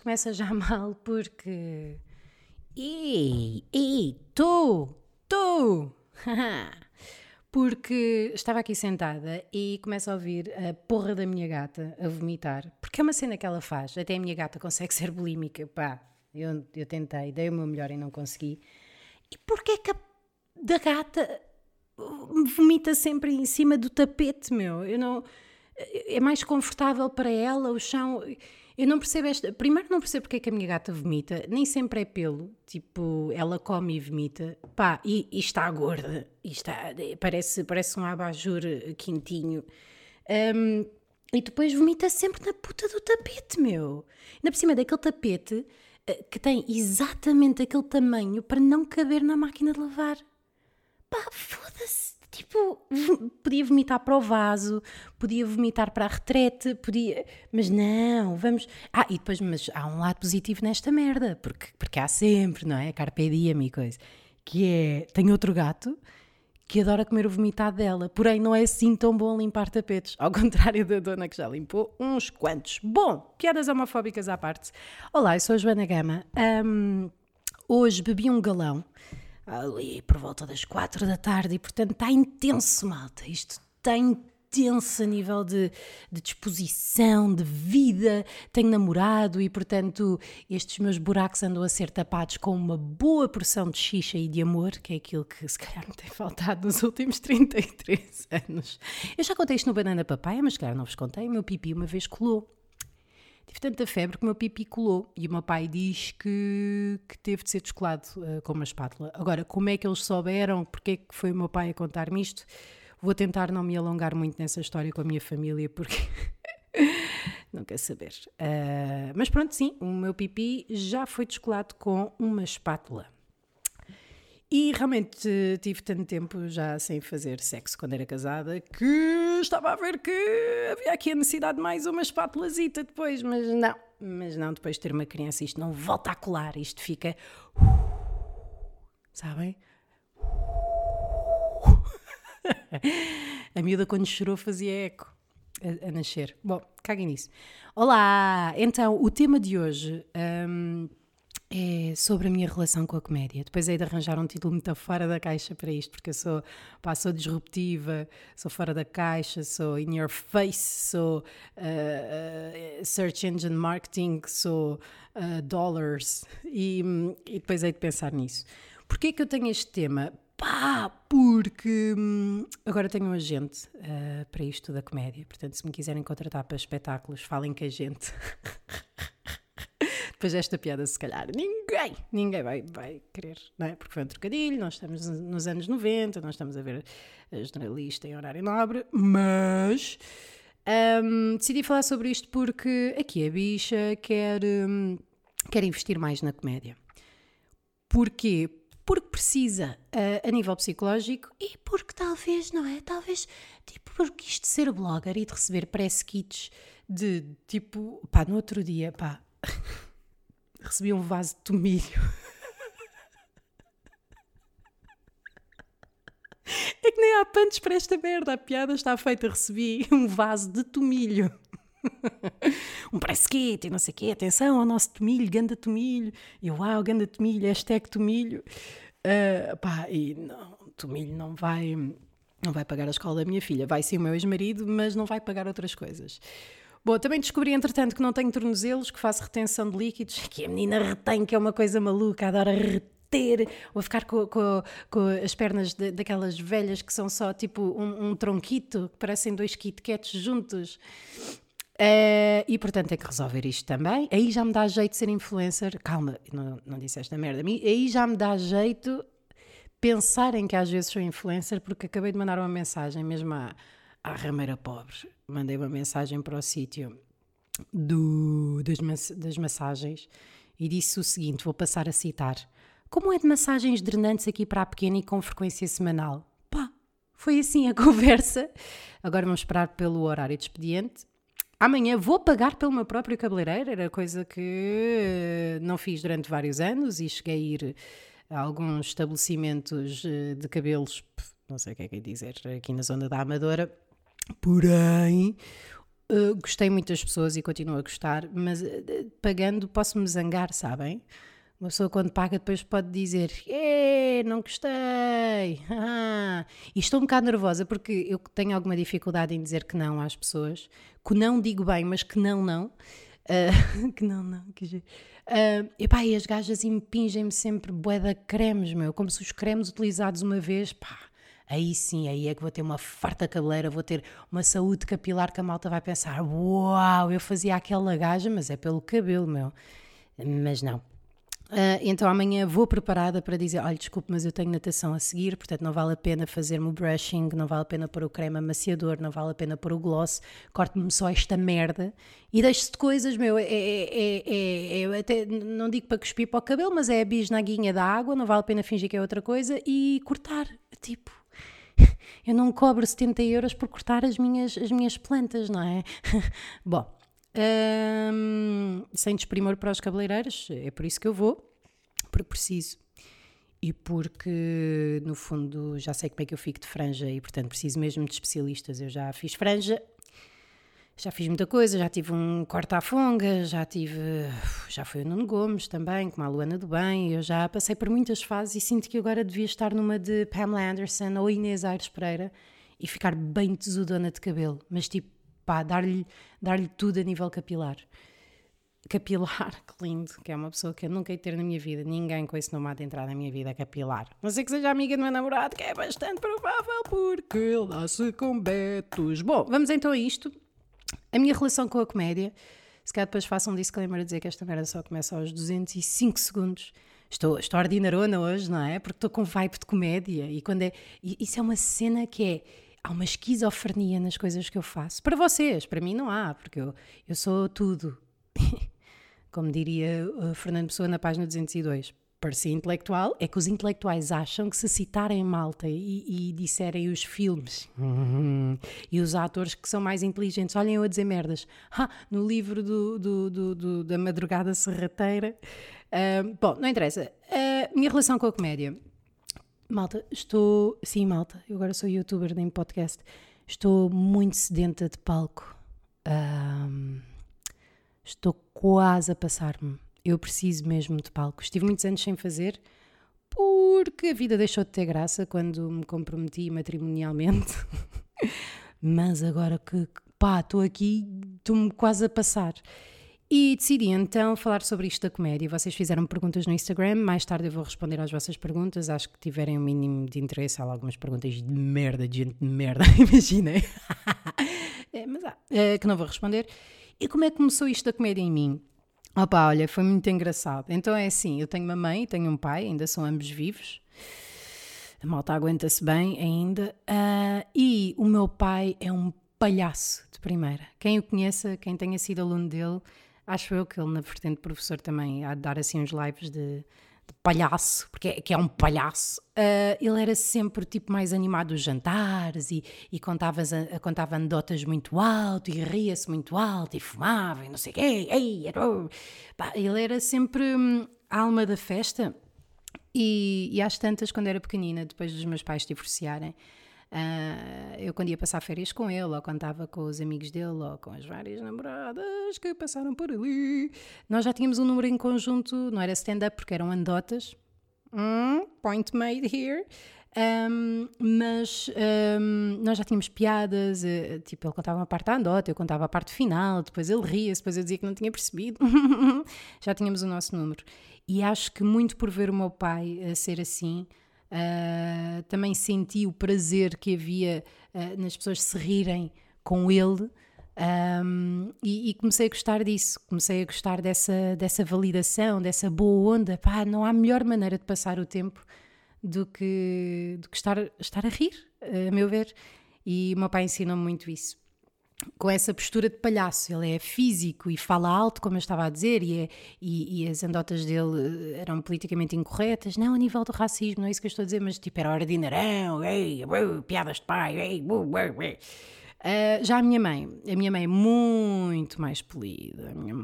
começa já mal porque... Estou! Porque estava aqui sentada e começo a ouvir a porra da minha gata a vomitar. Porque é uma cena que ela faz. Até a minha gata consegue ser bulímica. Pá, eu tentei, dei o meu melhor e não consegui. E porquê é que a da gata vomita sempre em cima do tapete, meu? Eu não... É mais confortável para ela o chão. Eu não percebo esta... Primeiro não percebo porque é que a minha gata vomita. Nem sempre é pelo. Tipo, ela come e vomita. Pá, e está gorda. E está... Parece um abajur quentinho. E depois vomita sempre na puta do tapete, meu. Ainda por cima daquele tapete que tem exatamente aquele tamanho para não caber na máquina de lavar. Pá, foda-se. Tipo, podia vomitar para o vaso, podia vomitar para a retrete, podia... Mas não, vamos... e depois, mas há um lado positivo nesta merda, porque há sempre, não é? Carpe diem e coisa. Que é... Tenho outro gato que adora comer o vomitado dela, porém não é assim tão bom limpar tapetes, ao contrário da dona que já limpou uns quantos. Bom, piadas homofóbicas à parte. Olá, eu sou a Joana Gama. Hoje bebi um galão ali por volta das 4 da tarde e portanto está intenso, malta, isto está intenso a nível de disposição, de vida. Tenho namorado e portanto estes meus buracos andam a ser tapados com uma boa porção de xixa e de amor, que é aquilo que se calhar me tem faltado nos últimos 33 anos. Eu já contei isto no Banana Papaya, mas se calhar não vos contei, o meu pipi uma vez colou. Tive tanta febre que o meu pipi colou e o meu pai diz que teve de ser descolado com uma espátula. Agora, como é que eles souberam? Porque é que foi o meu pai a contar-me isto? Vou tentar não me alongar muito nessa história com a minha família porque não quer saber. Mas pronto, sim, o meu pipi já foi descolado com uma espátula. E realmente tive tanto tempo já sem fazer sexo quando era casada que estava a ver que havia aqui a necessidade de mais uma espátulazita depois, mas não, depois de ter uma criança isto não volta a colar, isto fica... Sabem? A miúda quando chorou fazia eco a nascer. Bom, caguem nisso. Olá! Então, o tema de hoje... é sobre a minha relação com a comédia. Depois hei de arranjar um título muito fora da caixa para isto, porque eu sou disruptiva, sou fora da caixa, sou in your face, sou search engine marketing, sou dollars, e depois hei de pensar nisso. Porquê que eu tenho este tema? Porque agora tenho um agente para isto da comédia, portanto se me quiserem contratar para espetáculos, falem com a gente. Depois desta piada, se calhar, ninguém vai querer, não é? Porque foi um trocadilho, nós estamos nos anos 90, nós estamos a ver a jornalista em horário nobre, mas decidi falar sobre isto porque aqui a bicha quer investir mais na comédia. Porquê? Porque precisa a nível psicológico e porque talvez, não é? Talvez, tipo, porque isto de ser blogger e de receber press kits de, tipo, no outro dia, recebi um vaso de tomilho. É que nem há punch para esta merda. A piada está feita. Recebi um vaso de tomilho. Um press kit e não sei o quê. Atenção ao nosso tomilho, ganda tomilho. E uau, ganda tomilho, hashtag tomilho. E não, tomilho não vai pagar a escola da minha filha. Vai sim o meu ex-marido, mas não vai pagar outras coisas. Bom, também descobri, entretanto, que não tenho tornozelos, que faço retenção de líquidos, que a menina retém, que é uma coisa maluca, adora reter, ou ficar com as pernas daquelas velhas que são só tipo um tronquito, que parecem 2 Kit Kats juntos. E, portanto, tem que resolver isto também. Aí já me dá jeito de ser influencer. Calma, não disse esta merda a mim. Aí já me dá jeito pensarem que às vezes sou influencer, porque acabei de mandar uma mensagem mesmo à rameira pobre. Mandei uma mensagem para o sítio das massagens e disse o seguinte, vou passar a citar: como é de massagens drenantes aqui para a pequena e com frequência semanal? Foi assim a conversa. Agora vamos esperar pelo horário de expediente. Amanhã vou pagar pelo meu próprio cabeleireiro, era coisa que não fiz durante vários anos e cheguei a ir a alguns estabelecimentos de cabelos, não sei o que é que é dizer, aqui na zona da Amadora. Porém, Gostei muito das pessoas e continuo a gostar, mas pagando posso-me zangar, sabem? Uma pessoa quando paga depois pode dizer não gostei. E estou um bocado nervosa porque eu tenho alguma dificuldade em dizer que não às pessoas. Que não digo bem, mas que não. Que não. E as gajas impingem-me sempre bué de cremes, meu. Como se os cremes utilizados uma vez, pá, aí sim, aí é que vou ter uma farta cabeleira, vou ter uma saúde capilar que a malta vai pensar, uau, eu fazia aquela gaja, mas é pelo cabelo, meu. Mas não. Então amanhã vou preparada para dizer, olha, desculpe, mas eu tenho natação a seguir, portanto não vale a pena fazer-me o brushing, não vale a pena pôr o creme amaciador, não vale a pena pôr o gloss, corte-me só esta merda e deixe-se de coisas, meu, até não digo para cuspir para o cabelo, mas é a bisnaguinha da água, não vale a pena fingir que é outra coisa e cortar, tipo... Eu não cobro 70 euros por cortar as minhas plantas, não é? Bom... sem desprimor para os cabeleireiros, é por isso que eu vou, porque preciso e porque no fundo já sei como é que eu fico de franja e portanto preciso mesmo de especialistas. Eu já fiz franja, já fiz muita coisa, já tive um corta-a-fonga, já fui o Nuno Gomes também, como a Luana do Bem, eu já passei por muitas fases e sinto que agora devia estar numa de Pamela Anderson ou Inês Aires Pereira e ficar bem tesudona de cabelo, mas tipo pá, dar-lhe tudo a nível capilar. Capilar, que lindo, que é uma pessoa que eu nunca ia ter na minha vida. Ninguém com esse nome há de entrar na minha vida, capilar. Não sei que seja amiga do meu namorado, que é bastante provável porque ele dá-se com betos. Bom, vamos então a isto. A minha relação com a comédia. Se calhar depois faço um disclaimer a dizer que esta merda só começa aos 205 segundos. Estou ordinarona hoje, não é? Porque estou com vibe de comédia. E isso é uma cena que é... Há uma esquizofrenia nas coisas que eu faço. Para vocês, para mim não há, porque eu sou tudo. Como diria Fernando Pessoa na página 202. Parecia intelectual, é que os intelectuais acham que se citarem Malta e disserem os filmes e os atores que são mais inteligentes, olhem eu a dizer merdas. No livro da Madrugada Serrateira. Bom, não interessa. Minha relação com a comédia... Malta, malta, eu agora sou youtuber nem podcast, estou muito sedenta de palco, estou quase a passar-me, eu preciso mesmo de palco, estive muitos anos sem fazer, porque a vida deixou de ter graça quando me comprometi matrimonialmente, mas agora que, pá, estou aqui, estou-me quase a passar. E decidi então falar sobre isto da comédia. Vocês fizeram perguntas no Instagram, mais tarde eu vou responder às vossas perguntas, acho que tiverem um mínimo de interesse. Há algumas perguntas de merda, de gente de merda, imaginem. Que não vou responder. E como é que começou isto da comédia em mim? Opa, olha, foi muito engraçado. Então é assim, eu tenho uma mãe e tenho um pai, ainda são ambos vivos. A malta aguenta-se bem ainda. E o meu pai é um palhaço de primeira. Quem o conheça, quem tenha sido aluno dele... Acho eu que ele, na vertente professor, também há de dar assim uns lives de palhaço, porque é um palhaço. Ele era sempre o tipo mais animado dos jantares e contava anedotas muito alto e ria-se muito alto e fumava e não sei o quê. Ele era sempre a alma da festa. E às tantas, quando era pequenina, depois dos meus pais divorciarem, eu quando ia passar férias com ele, ou quando estava com os amigos dele, ou com as várias namoradas que passaram por ali, nós já tínhamos um número em conjunto, não era stand-up porque eram anedotas, point made here, mas nós já tínhamos piadas, tipo ele contava uma parte da anedota, eu contava a parte final, depois ele ria-se, depois eu dizia que não tinha percebido, já tínhamos o nosso número. E acho que muito por ver o meu pai ser assim, também senti o prazer que havia nas pessoas se rirem com ele, e comecei a gostar disso, comecei a gostar dessa validação, dessa boa onda. Pá, não há melhor maneira de passar o tempo do que estar a rir, a meu ver, e o meu pai ensinou-me muito isso. Com essa postura de palhaço, ele é físico e fala alto, como eu estava a dizer, e as anedotas dele eram politicamente incorretas, não a nível do racismo, não é isso que eu estou a dizer, mas tipo era ordinarão, piadas de pai, já a minha mãe é muito mais polida, a minha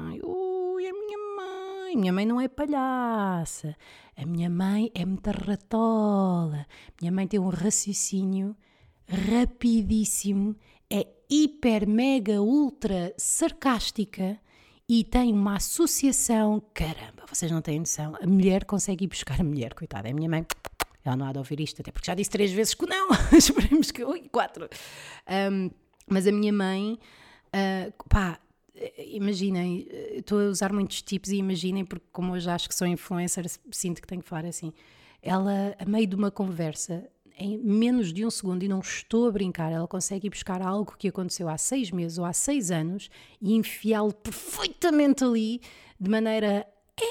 mãe não é palhaça, a minha mãe é muita ratola, minha mãe tem um raciocínio rapidíssimo, é hiper, mega, ultra sarcástica e tem uma associação, caramba, vocês não têm noção, a mulher consegue ir buscar a mulher, coitada, é a minha mãe, ela não há de ouvir isto, até porque já disse 3 vezes que não, esperemos que 4. Mas a minha mãe, imaginem, estou a usar muitos tipos e imaginem, porque como eu já acho que sou influencer, sinto que tenho que falar assim. Ela, a meio de uma conversa, em menos de 1 segundo, e não estou a brincar, ela consegue ir buscar algo que aconteceu há 6 meses ou há 6 anos e enfiá-lo perfeitamente ali, de maneira,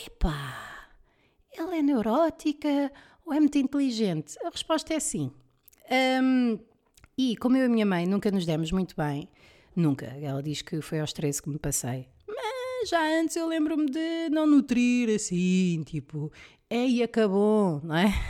ela é neurótica ou é muito inteligente? A resposta é sim. E como eu e a minha mãe nunca nos demos muito bem, nunca, ela diz que foi aos 13 que me passei, mas já antes eu lembro-me de não nutrir assim, tipo, acabou, não é?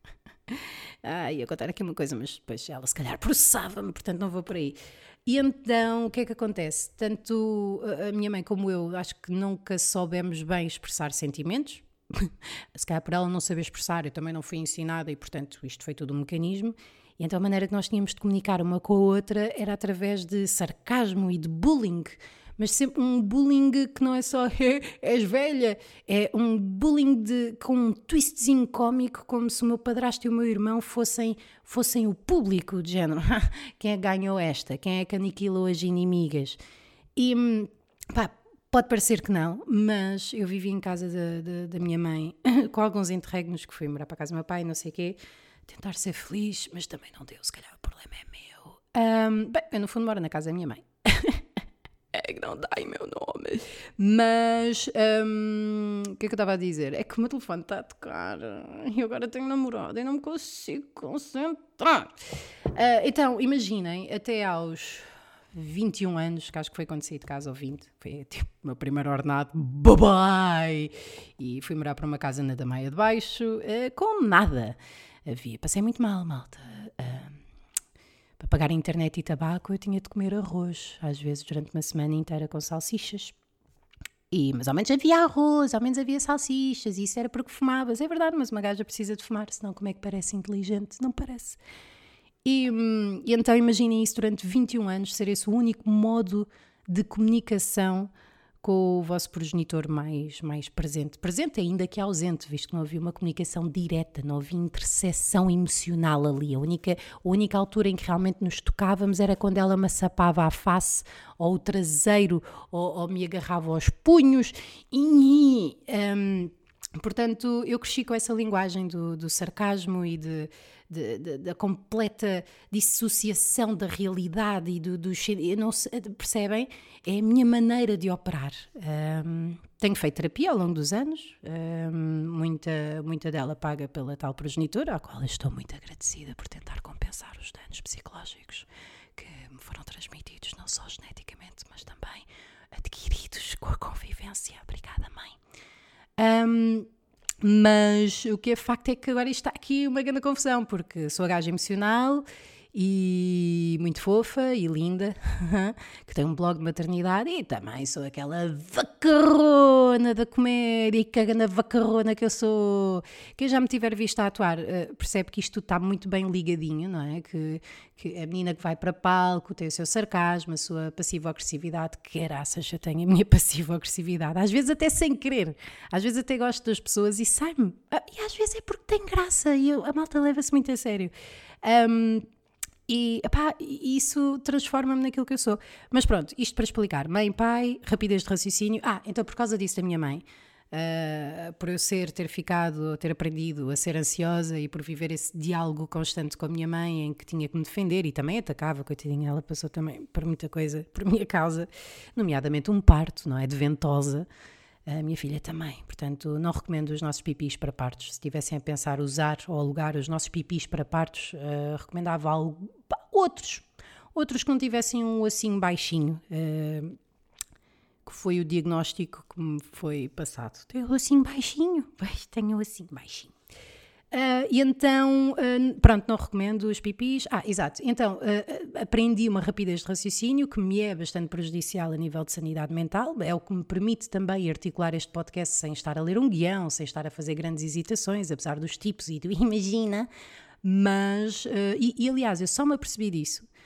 Ia contar aqui uma coisa, mas depois ela se calhar processava-me, portanto não vou por aí. E então, o que é que acontece? Tanto a minha mãe como eu, acho que nunca soubemos bem expressar sentimentos. Se calhar por ela não saber expressar, eu também não fui ensinada e, portanto, isto foi tudo um mecanismo. E então a maneira que nós tínhamos de comunicar uma com a outra era através de sarcasmo e de bullying. Mas sempre um bullying que não é só és velha, é um bullying com um twistzinho cómico, como se o meu padrasto e o meu irmão fossem o público, de género. Quem é que ganhou esta? Quem é que aniquilou as inimigas? E pode parecer que não, mas eu vivi em casa da minha mãe, com alguns interregnos, que fui morar para a casa do meu pai, não sei o quê, tentar ser feliz, mas também não deu, se calhar o problema é meu. Eu no fundo moro na casa da minha mãe. É que não dá em meu nome. Mas, o que é que eu estava a dizer? É que o meu telefone está a tocar e agora tenho namorado e não me consigo concentrar. Então, imaginem, até aos 21 anos, que acho que foi quando saí de casa, ou 20, foi tipo o meu primeiro ordenado, bye! E fui morar para uma casa na Damaia de Baixo, com nada. Passei muito mal, malta. Para pagar a internet e tabaco eu tinha de comer arroz, às vezes durante uma semana inteira com salsichas. Mas ao menos havia arroz, ao menos havia salsichas, e isso era porque fumavas. É verdade, mas uma gaja precisa de fumar, senão como é que parece inteligente? Não parece. E então imaginem isso durante 21 anos, ser esse o único modo de comunicação com o vosso progenitor mais presente. Presente ainda que ausente, visto que não havia uma comunicação direta, não havia interseção emocional ali. A única altura em que realmente nos tocávamos era quando ela me sapava a face, ou o traseiro, ou me agarrava aos punhos. Portanto, eu cresci com essa linguagem do sarcasmo e da completa dissociação da realidade e não percebem? É a minha maneira de operar. Tenho feito terapia ao longo dos anos, muita dela paga pela tal progenitora, à qual estou muito agradecida por tentar compensar os danos psicológicos que me foram transmitidos, não só geneticamente, mas também adquiridos com a convivência. Obrigada, mãe. Mas o que é facto é que agora está aqui uma grande confusão, porque sou a gaja emocional e muito fofa e linda, que tem um blog de maternidade, e também sou aquela vacarrona da comédia, que grande vacarrona que eu sou. Quem já me tiver visto a atuar percebe que isto tudo está muito bem ligadinho, não é? Que a menina que vai para palco tem o seu sarcasmo, a sua passivo-agressividade, que graças eu tenho a minha passivo-agressividade, às vezes até sem querer, às vezes até gosto das pessoas e sai-me, e às vezes é porque tem graça e a malta leva-se muito a sério. E isso transforma-me naquilo que eu sou. Mas pronto, isto para explicar. Mãe, pai, rapidez de raciocínio. Então por causa disso da minha mãe, por eu ter aprendido a ser ansiosa e por viver esse diálogo constante com a minha mãe em que tinha que me defender e também atacava, coitadinha, ela passou também por muita coisa, por minha causa, nomeadamente um parto, não é? De ventosa. A minha filha também, portanto não recomendo os nossos pipis para partos. Se estivessem a pensar usar ou alugar os nossos pipis para partos, recomendava outros que não tivessem um ossinho baixinho, que foi o diagnóstico que me foi passado. Tenho o ossinho baixinho, tenho o ossinho baixinho. E então, pronto, não recomendo os pipis. Exato. Então, aprendi uma rapidez de raciocínio que me é bastante prejudicial a nível de sanidade mental. É o que me permite também articular este podcast sem estar a ler um guião, sem estar a fazer grandes hesitações, apesar dos tipos e do imagina. Mas, aliás, eu só me apercebi disso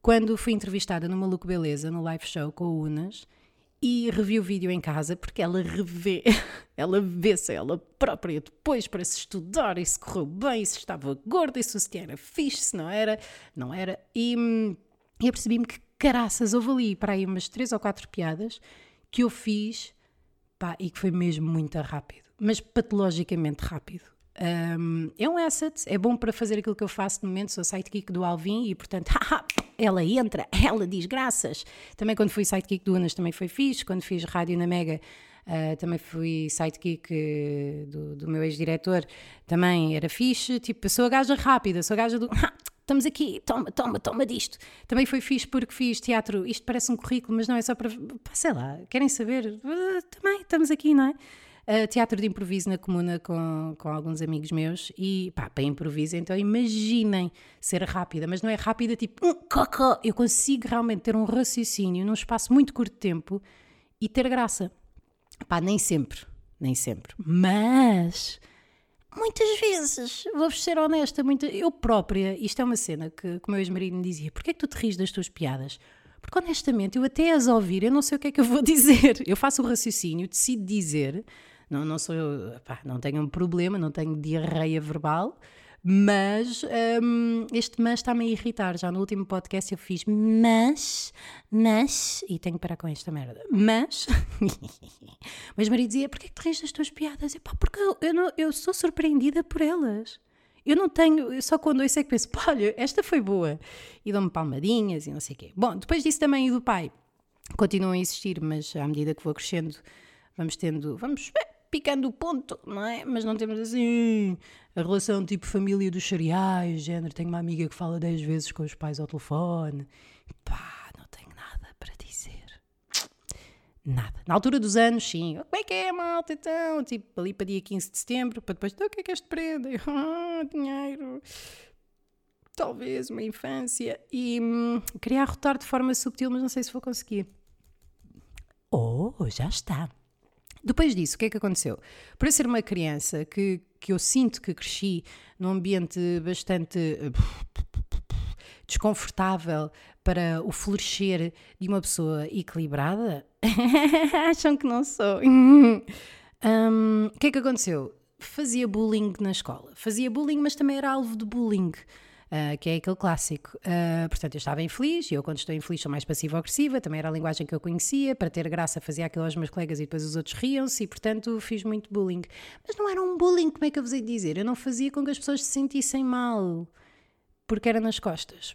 quando fui entrevistada no Maluco Beleza, no live show com o Unas, e revi o vídeo em casa, porque ela revê, ela vê-se ela própria depois para se estudar, e se correu bem, e se estava gorda, e se o sutiã era fixe, se não era, e eu percebi-me que caraças, houve ali para aí umas 3 ou 4 piadas que eu fiz, pá, e que foi mesmo muito rápido, mas patologicamente rápido. É um asset, é bom para fazer aquilo que eu faço no momento, sou sidekick do Alvin e portanto, ela entra, ela diz graças. Também quando fui sidekick do Unas também foi fixe, quando fiz rádio na Mega também fui sidekick do meu ex-diretor, também era fixe, tipo, eu sou a gaja rápida, sou a gaja do... Estamos aqui, toma disto. Também foi fixe porque fiz teatro, isto parece um currículo, mas não é só para, sei lá, querem saber? Também estamos aqui, não é? Teatro de improviso na Comuna com alguns amigos meus e pá, para improviso, então imaginem ser rápida, mas não é rápida tipo cocó, eu consigo realmente ter um raciocínio num espaço muito curto de tempo e ter graça. Pá, nem sempre, mas muitas vezes, vou-vos ser honesta, eu própria, isto é uma cena que o meu ex-marido me dizia, porquê é que tu te rires das tuas piadas? Porque honestamente, eu até as ouvir, eu não sei o que é que eu vou dizer, eu faço o raciocínio, decido dizer, não sou eu, pá, não tenho um problema, não tenho diarreia verbal, mas este mas está-me a irritar. Já no último podcast eu fiz mas, e tenho que parar com esta merda, mas marido dizia, porquê que te rires das tuas piadas? E pá, porque eu sou surpreendida por elas. Eu só quando ouço é que penso, pá, olha, esta foi boa, e dão-me palmadinhas e não sei o quê. Bom, depois disso também e do pai, continuam a existir, mas à medida que vou crescendo, vamos picando o ponto, não é? Mas não temos assim a relação tipo família dos cereais, género, tenho uma amiga que fala 10 vezes com os pais ao telefone, pá, não tenho nada para dizer. Nada. Na altura dos anos, sim. Como é que é, malta, então? Tipo, ali para dia 15 de setembro, para depois, o que é que este prenda? Dinheiro. Talvez uma infância. E queria arrotar de forma subtil, mas não sei se vou conseguir. Já está. Depois disso, o que é que aconteceu? Por eu ser uma criança que eu sinto que cresci num ambiente bastante desconfortável para o florescer de uma pessoa equilibrada, acham que não sou. O que é que aconteceu? Fazia bullying na escola. Fazia bullying, mas também era alvo de bullying. Que é aquele clássico. Portanto, eu estava infeliz, e eu quando estou infeliz sou mais passiva-agressiva, também era a linguagem que eu conhecia, para ter graça fazia aquilo aos meus colegas e depois os outros riam-se, e portanto fiz muito bullying. Mas não era um bullying, como é que eu vos hei de dizer? Eu não fazia com que as pessoas se sentissem mal, porque era nas costas.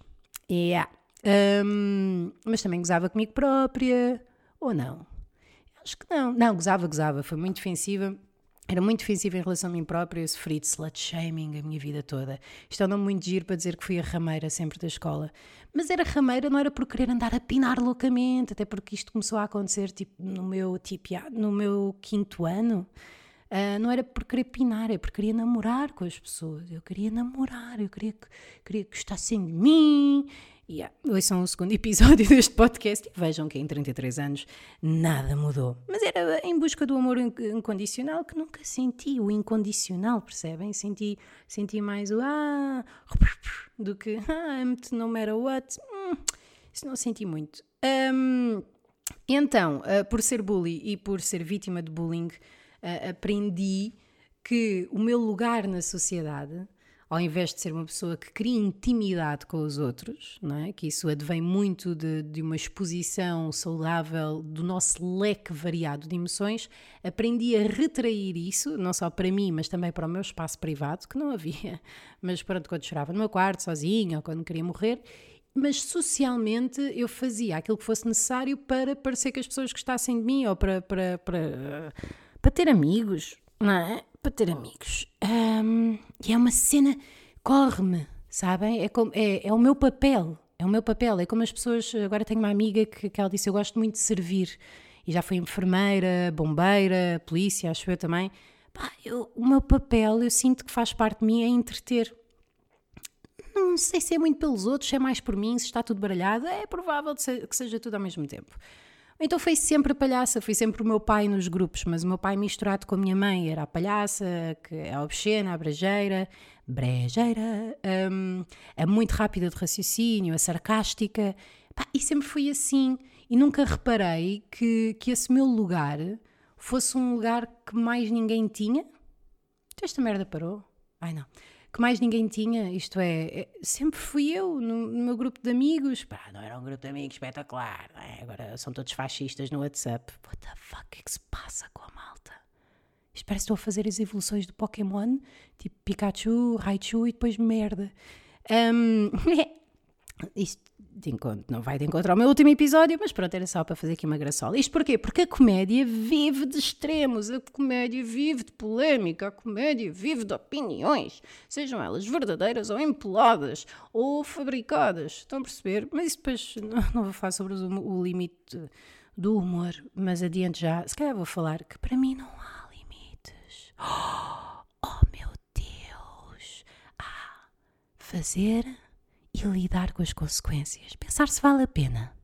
Mas também gozava comigo própria, ou não? Acho que não. Não, gozava, foi muito defensiva. Era muito defensiva em relação a mim própria, eu sofri de slut-shaming a minha vida toda. Isto é um nome muito giro para dizer que fui a rameira sempre da escola. Mas era rameira, não era por querer andar a pinar loucamente, até porque isto começou a acontecer no meu 5º ano. Não era por querer pinar, é porque queria namorar com as pessoas. Eu queria namorar, eu queria que gostassem de mim. Ouçam o 2º episódio deste podcast e vejam que em 33 anos nada mudou. Mas era em busca do amor incondicional que nunca senti o incondicional, percebem? Senti mais o do que amo-te no matter what. Isso não senti muito. Então, por ser bully e por ser vítima de bullying, aprendi que o meu lugar na sociedade, ao invés de ser uma pessoa que cria intimidade com os outros, não é? Que isso advém muito de uma exposição saudável do nosso leque variado de emoções, aprendi a retrair isso, não só para mim, mas também para o meu espaço privado, que não havia, mas pronto, quando chorava no meu quarto, sozinha, ou quando queria morrer, mas socialmente eu fazia aquilo que fosse necessário para parecer que as pessoas gostassem de mim, ou para ter amigos, não é? Para ter amigos. E é uma cena, corre-me, sabem? É o meu papel, é como as pessoas, agora tenho uma amiga que ela disse, eu gosto muito de servir, e já fui enfermeira, bombeira, polícia, acho eu também. O meu papel, eu sinto que faz parte de mim, é entreter. Não sei se é muito pelos outros, se é mais por mim, se está tudo baralhado, é provável que seja tudo ao mesmo tempo. Então foi sempre a palhaça, foi sempre o meu pai nos grupos, mas o meu pai misturado com a minha mãe era a palhaça, que é a obscena, a brejeira, a muito rápida de raciocínio, a sarcástica, pá, e sempre fui assim. E nunca reparei que esse meu lugar fosse um lugar que mais ninguém tinha. Então esta merda parou? Ai não. Que mais ninguém tinha, isto é sempre fui eu no meu grupo de amigos. Pá, não era um grupo de amigos espetacular, não é? Agora são todos fascistas no WhatsApp. What the fuck, o que é que se passa com a malta? Isto parece que estou a fazer as evoluções do Pokémon, tipo Pikachu, Raichu e depois merda. Isto não vai de encontro ao meu último episódio, mas pronto, era só para fazer aqui uma graçola. Isto porquê? Porque a comédia vive de extremos, a comédia vive de polémica, a comédia vive de opiniões, sejam elas verdadeiras ou empoladas ou fabricadas, estão a perceber? Mas isso depois não vou falar sobre o limite do humor, mas adiante já, se calhar vou falar que para mim não há limites. Oh meu Deus! Fazer e lidar com as consequências. Pensar se vale a pena.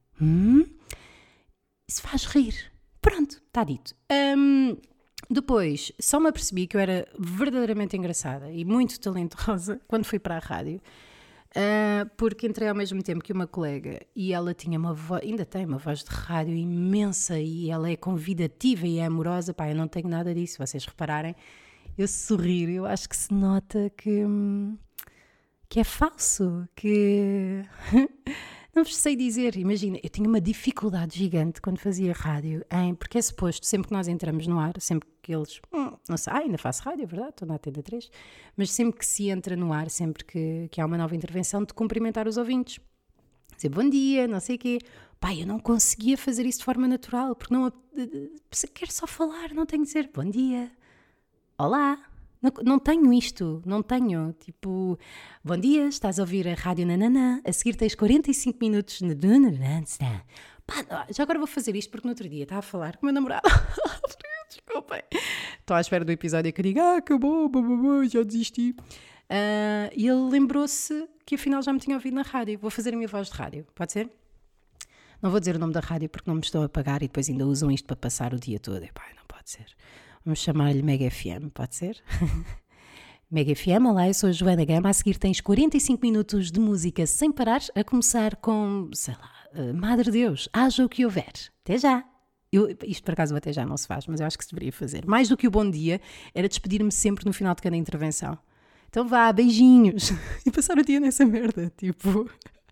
Se faz rir. Pronto, está dito. Depois, só me apercebi que eu era verdadeiramente engraçada e muito talentosa quando fui para a rádio, porque entrei ao mesmo tempo que uma colega e ela tinha uma voz, ainda tem uma voz de rádio imensa e ela é convidativa e é amorosa. Pá, eu não tenho nada disso, se vocês repararem. Eu sorrir, eu acho que se nota que é falso, que não vos sei dizer. Imagina, eu tinha uma dificuldade gigante quando fazia rádio, porque é suposto, sempre que nós entramos no ar, sempre que eles, não sei, ainda faço rádio, é verdade, estou na Antena 3, mas sempre que se entra no ar, sempre que há uma nova intervenção, de cumprimentar os ouvintes, dizer bom dia, não sei o quê. Pá, eu não conseguia fazer isso de forma natural, porque não quero só falar, não tenho de dizer bom dia, olá. Não tenho isto, não tenho, tipo, bom dia, estás a ouvir a Rádio Nananã, a seguir tens 45 minutos de... Pá, já agora vou fazer isto porque no outro dia estava a falar com o meu namorado, desculpem, estou à espera do episódio que diga, acabou, já desisti, e ele lembrou-se que afinal já me tinha ouvido na rádio. Vou fazer a minha voz de rádio, pode ser? Não vou dizer o nome da rádio porque não me estão a pagar e depois ainda usam isto para passar o dia todo, epá, não pode ser. Vamos chamar-lhe Mega FM, pode ser? Mega FM, olá, eu sou a Joana Gama. A seguir tens 45 minutos de música sem parar, a começar com, sei lá, Madre Deus, haja o que houver. Até já! Isto por acaso até já não se faz, mas eu acho que se deveria fazer. Mais do que o bom dia, era despedir-me sempre no final de cada intervenção. Então vá, beijinhos! E passar o dia nessa merda, tipo...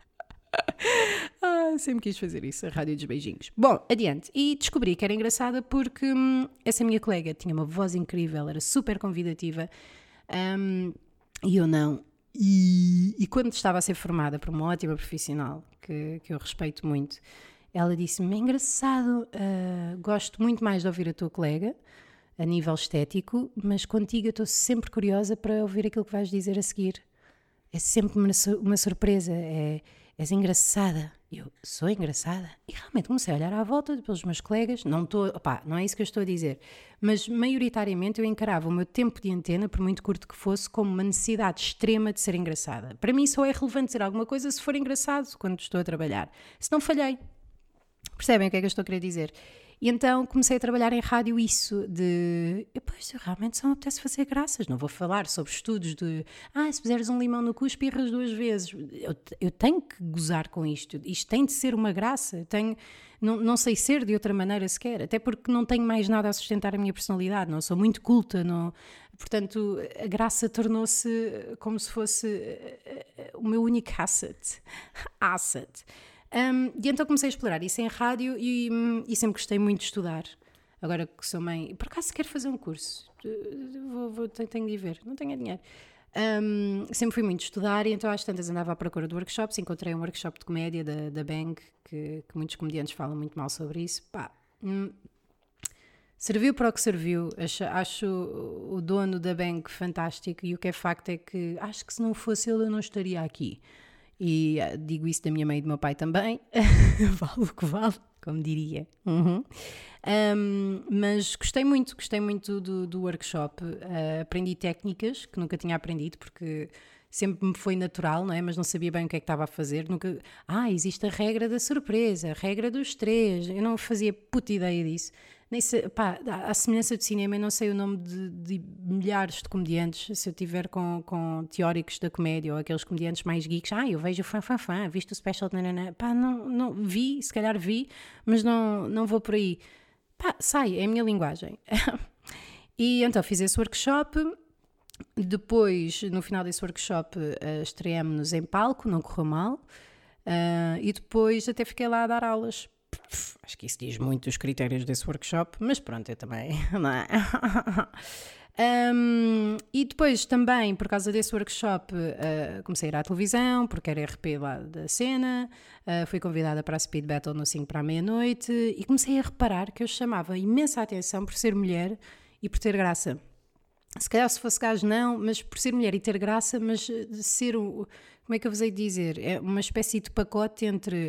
sempre quis fazer isso, a rádio dos beijinhos. Bom, adiante. E descobri que era engraçada porque essa minha colega tinha uma voz incrível, era super convidativa, e eu não. E quando estava a ser formada por uma ótima profissional, que eu respeito muito, ela disse-me, é engraçado, gosto muito mais de ouvir a tua colega, a nível estético, mas contigo eu estou sempre curiosa para ouvir aquilo que vais dizer a seguir. É sempre uma surpresa, és engraçada. Eu sou engraçada? E realmente comecei a olhar à volta pelos meus colegas, não é isso que eu estou a dizer, mas maioritariamente eu encarava o meu tempo de antena, por muito curto que fosse, como uma necessidade extrema de ser engraçada. Para mim só é relevante dizer alguma coisa se for engraçado quando estou a trabalhar. Se não, falhei. Percebem o que é que eu estou a querer dizer? E então comecei a trabalhar em rádio isso de... Pois, eu realmente só me apetece fazer graças. Não vou falar sobre estudos de... se puseres um limão no cu, espirras 2 vezes. Eu tenho que gozar com isto. Isto tem de ser uma graça. Não sei ser de outra maneira sequer. Até porque não tenho mais nada a sustentar a minha personalidade. Não sou muito culta. Não... Portanto, a graça tornou-se como se fosse o meu único asset. E então comecei a explorar isso em rádio e sempre gostei muito de estudar. Agora que sou mãe, por acaso quero fazer um curso, tenho de ir ver, não tenho dinheiro. Sempre fui muito de estudar e então às tantas andava à procura de workshops. Encontrei um workshop de comédia da Bang, que muitos comediantes falam muito mal sobre isso. Serviu para o que serviu. Acho o dono da Bang fantástico e o que é facto é que acho que se não fosse ele eu não estaria aqui. E digo isso da minha mãe e do meu pai também, vale o que vale, como diria. Mas gostei muito do workshop. Aprendi técnicas que nunca tinha aprendido, porque sempre me foi natural, não é? Mas não sabia bem o que é que estava a fazer. Nunca... existe a regra da surpresa, a regra dos 3. Eu não fazia puta ideia disso. Nem sei, pá, à semelhança do cinema, eu não sei o nome de milhares de comediantes. Se eu tiver com teóricos da comédia ou aqueles comediantes mais geeks, eu vejo o fã, viste o special, pá, não vi, se calhar vi, mas não vou por aí. Pá, sai, é a minha linguagem. E então fiz esse workshop. Depois, no final desse workshop, estreámos-nos em palco, não correu mal. E depois até fiquei lá a dar aulas. Acho que isso diz muito dos critérios desse workshop, mas pronto, eu também, não é? E depois também, por causa desse workshop, comecei a ir à televisão, porque era RP lá da cena, fui convidada para a Speed Battle no 5 para a meia-noite e comecei a reparar que eu chamava imensa atenção por ser mulher e por ter graça. Se calhar se fosse gajo não, mas por ser mulher e ter graça, mas de ser, como é que eu vos hei de dizer? É uma espécie de pacote entre...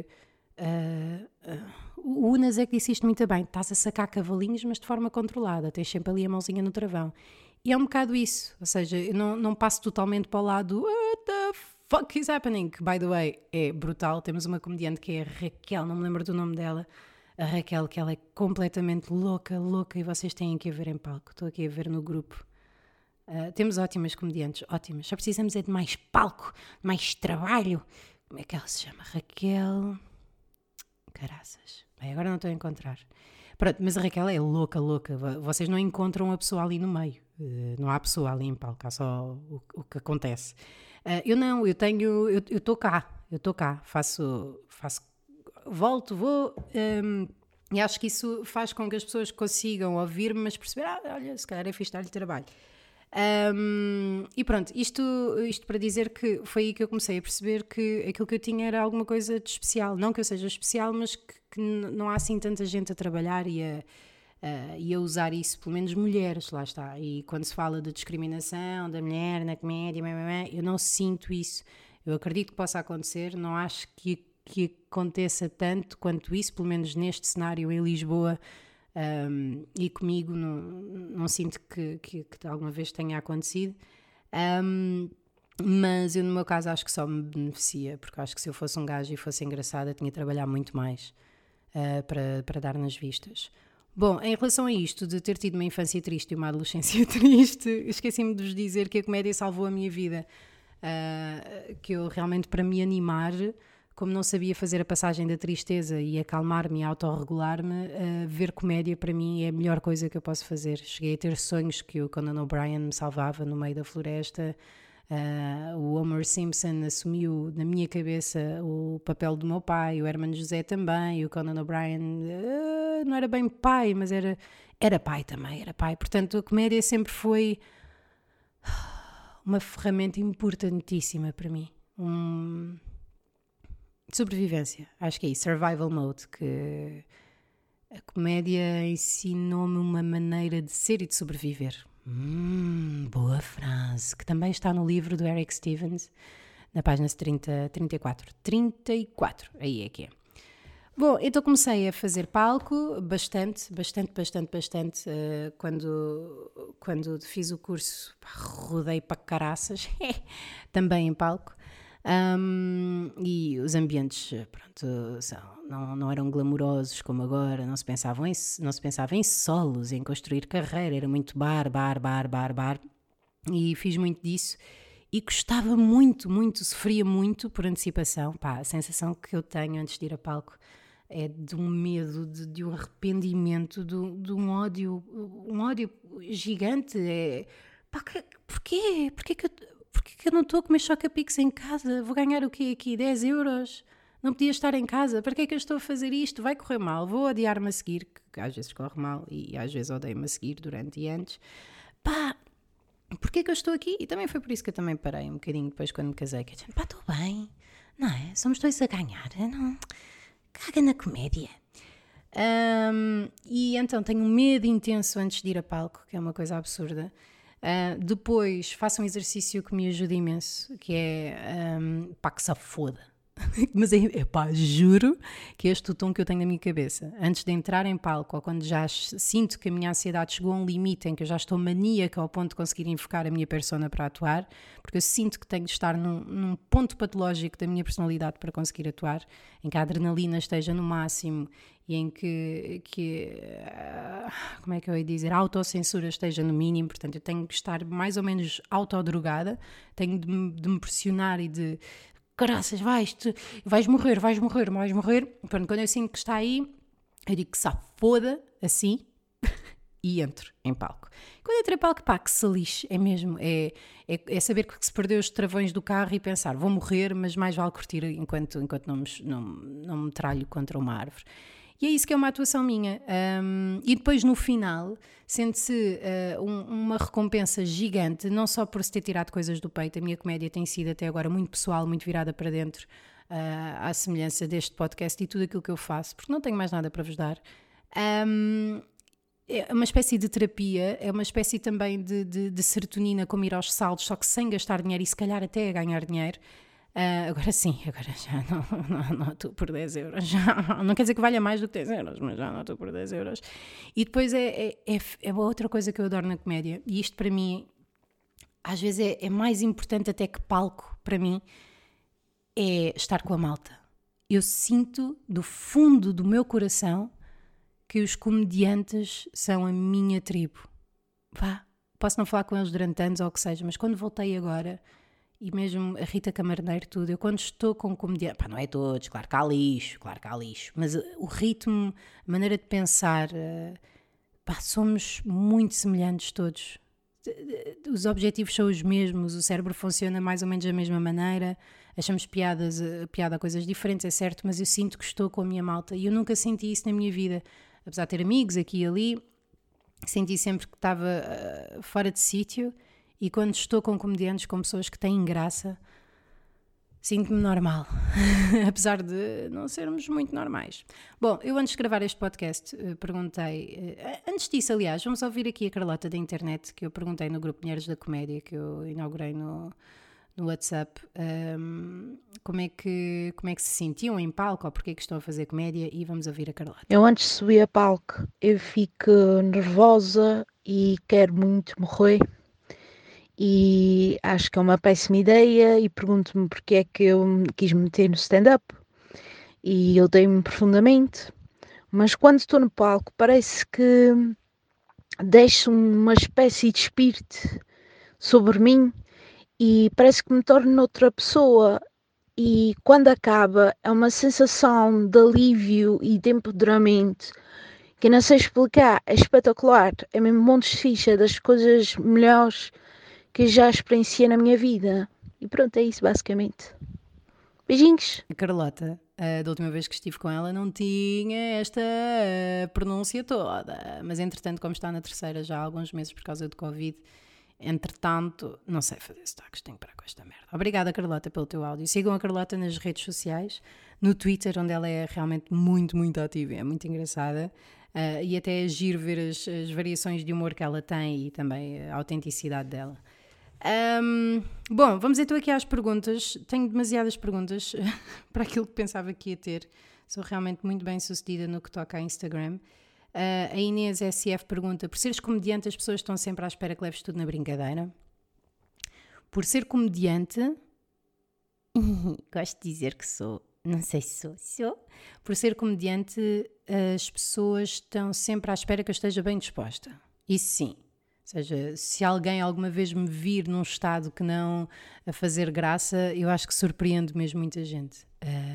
o Unas é que disse isto muito bem, estás a sacar cavalinhos mas de forma controlada, tens sempre ali a mãozinha no travão, e é um bocado isso, ou seja, eu não passo totalmente para o lado what the fuck is happening, que by the way é brutal. Temos uma comediante que é a Raquel, não me lembro do nome dela, a Raquel, que ela é completamente louca e vocês têm que a ver em palco, estou aqui a ver no grupo. Temos ótimas comediantes, ótimas, só precisamos é de mais palco, mais trabalho. Como é que ela se chama? Raquel... Caraças. Bem, agora não estou a encontrar. Pronto, mas a Raquel é louca. Vocês não encontram a pessoa ali no meio. Não há pessoa ali em palco, há só o que acontece. Eu estou cá. Faço, volto, vou. E acho que isso faz com que as pessoas consigam ouvir-me, mas perceber, olha, se calhar é fixe dar-lhe trabalho. E pronto, isto para dizer que foi aí que eu comecei a perceber que aquilo que eu tinha era alguma coisa de especial, não que eu seja especial, mas que não há assim tanta gente a trabalhar e a usar isso, pelo menos mulheres, lá está. E quando se fala de discriminação da mulher na comédia, eu não sinto isso. Eu acredito que possa acontecer, não acho que aconteça tanto quanto isso, pelo menos neste cenário em Lisboa. E comigo não sinto que alguma vez tenha acontecido, mas eu no meu caso acho que só me beneficia, porque acho que se eu fosse um gajo e fosse engraçada tinha de trabalhar muito mais para dar nas vistas. Bom, em relação a isto de ter tido uma infância triste e uma adolescência triste, esqueci-me de vos dizer que a comédia salvou a minha vida, que eu realmente, para me animar, como não sabia fazer a passagem da tristeza e acalmar-me e autorregular-me, ver comédia para mim é a melhor coisa que eu posso fazer. Cheguei a ter sonhos que o Conan O'Brien me salvava no meio da floresta, o Homer Simpson assumiu na minha cabeça o papel do meu pai, o Hermano José também, e o Conan O'Brien não era bem pai, mas era pai também, era pai. Portanto, a comédia sempre foi uma ferramenta importantíssima para mim. Sobrevivência, acho que é isso, survival mode, que a comédia ensinou-me uma maneira de ser e de sobreviver. Boa frase, que também está no livro do Eric Stevens, na página 34, aí é que é. Bom, então comecei a fazer palco, bastante, quando fiz o curso, rodei para caraças, também em palco. E os ambientes, pronto, não eram glamourosos como agora, não se pensava em solos, em construir carreira, era muito bar, e fiz muito disso e gostava muito, sofria muito por antecipação. Pá, a sensação que eu tenho antes de ir a palco é de um medo, de um arrependimento, de um ódio gigante. Porquê que eu não estou a comer choca-pics em casa? Vou ganhar o quê aqui? 10 euros? Não podia estar em casa? Para que é que eu estou a fazer isto? Vai correr mal, vou odiar-me a seguir, que às vezes corre mal e às vezes odeio-me a seguir durante e antes. Pá, porquê que eu estou aqui? E também foi por isso que eu também parei um bocadinho depois quando me casei, que eu disse, pá, estou bem, não é? Somos dois a ganhar, não? Caga na comédia. E então tenho um medo intenso antes de ir a palco, que é uma coisa absurda. Depois faço um exercício que me ajuda imenso, que é pá, que se foda. Mas pá, juro que este é o tom que eu tenho na minha cabeça. Antes de entrar em palco, ou quando já sinto que a minha ansiedade chegou a um limite em que eu já estou maníaca ao ponto de conseguir enfocar a minha persona para atuar, porque eu sinto que tenho de estar num ponto patológico da minha personalidade para conseguir atuar, em que a adrenalina esteja no máximo e em que como é que eu ia dizer, a autocensura esteja no mínimo. Portanto, eu tenho que estar mais ou menos autodrogada, tenho de me pressionar e de caraças, vais morrer. Pronto, quando eu sinto que está aí, eu digo que se foda, assim, e entro em palco. Quando entro em palco, pá, que se lixe, é mesmo, é saber que se perdeu os travões do carro e pensar, vou morrer, mas mais vale curtir enquanto não me tralho contra uma árvore. E é isso que é uma atuação minha. E depois, no final, sente-se uma recompensa gigante, não só por se ter tirado coisas do peito. A minha comédia tem sido até agora muito pessoal, muito virada para dentro, à semelhança deste podcast e tudo aquilo que eu faço, porque não tenho mais nada para vos dar. É uma espécie de terapia, é uma espécie também de serotonina, como ir aos saldos, só que sem gastar dinheiro e se calhar até a ganhar dinheiro. Agora sim, agora já não atuo por 10 euros. Já, não quer dizer que valha mais do que 10 euros, mas já não atuo por 10 euros. E depois é outra coisa que eu adoro na comédia, e isto para mim, às vezes é mais importante até que palco, para mim, é estar com a malta. Eu sinto do fundo do meu coração que os comediantes são a minha tribo. Vá, posso não falar com eles durante anos ou o que seja, mas quando voltei agora, e mesmo a Rita Camarneiro, tudo, eu quando estou com comediante, pá, não é todos, claro que há lixo, mas o ritmo, a maneira de pensar, pá, somos muito semelhantes todos. Os objetivos são os mesmos, o cérebro funciona mais ou menos da mesma maneira, achamos piada a coisas diferentes, é certo, mas eu sinto que estou com a minha malta e eu nunca senti isso na minha vida, apesar de ter amigos aqui e ali, senti sempre que estava fora de sítio. E quando estou com comediantes, com pessoas que têm graça, sinto-me normal, apesar de não sermos muito normais. Bom, eu antes de gravar este podcast perguntei, antes disso aliás, vamos ouvir aqui a Carlota da internet, que eu perguntei no grupo Mulheres da Comédia, que eu inaugurei no WhatsApp, como é que se sentiam em palco, ou porque é que estão a fazer comédia, e vamos ouvir a Carlota. Eu antes de subir a palco, eu fico nervosa e quero muito morrer. E acho que é uma péssima ideia e pergunto-me porque é que eu me quis meter no stand-up e eu dei-me profundamente, mas quando estou no palco parece que deixo uma espécie de espírito sobre mim e parece que me torno outra pessoa e quando acaba é uma sensação de alívio e de empoderamento que eu não sei explicar, é espetacular, é mesmo montes de ficha das coisas melhores que eu já experienciei na minha vida. E pronto, é isso basicamente. Beijinhos! A Carlota, da última vez que estive com ela, não tinha esta pronúncia toda, mas entretanto, como está na terceira já há alguns meses por causa do Covid, entretanto, não sei fazer sotaques, tenho que parar com esta merda. Obrigada, Carlota, pelo teu áudio. Sigam a Carlota nas redes sociais, no Twitter, onde ela é realmente muito, muito ativa, é muito engraçada. E até é giro ver as variações de humor que ela tem e também a autenticidade dela. Bom, vamos então aqui às perguntas. Tenho demasiadas perguntas para aquilo que pensava que ia ter. Sou realmente muito bem sucedida no que toca a Instagram. A Inês SF pergunta: por seres comediante as pessoas estão sempre à espera que leves tudo na brincadeira? Por ser comediante gosto de dizer que sou, não sei se sou. Por ser comediante as pessoas estão sempre à espera que eu esteja bem disposta. Isso sim. Ou seja, se alguém alguma vez me vir num estado que não a fazer graça, eu acho que surpreende mesmo muita gente.